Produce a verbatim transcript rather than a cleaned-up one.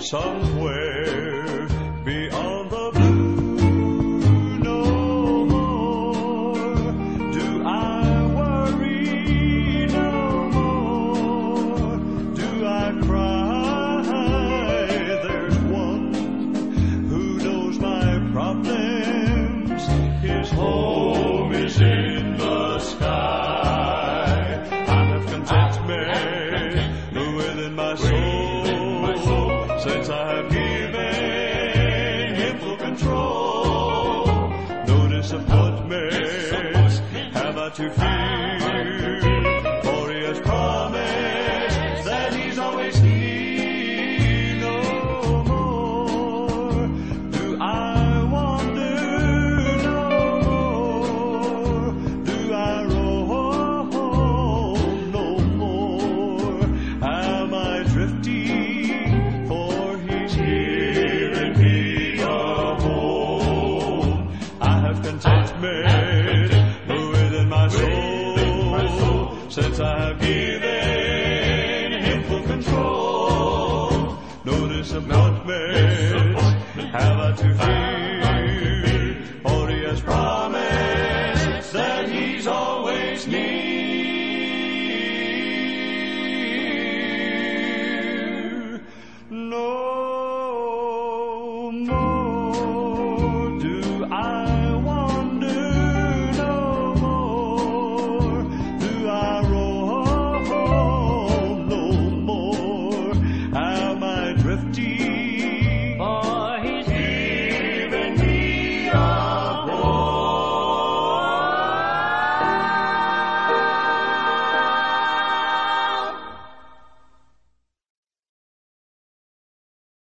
somewhere beyond the blue. No more do I worry, no more do I cry. There's one who knows my problems. His home is in the sky. I have contentment within my soul, since I have given him full control. No disappointments have I to fear, for he has promised that he's always near. No more do I wander, no more do I roam, no more am I drifting, for he's hearing me a home. I have contentment within my soul, since I have given him full control. No disappointments have I to fear,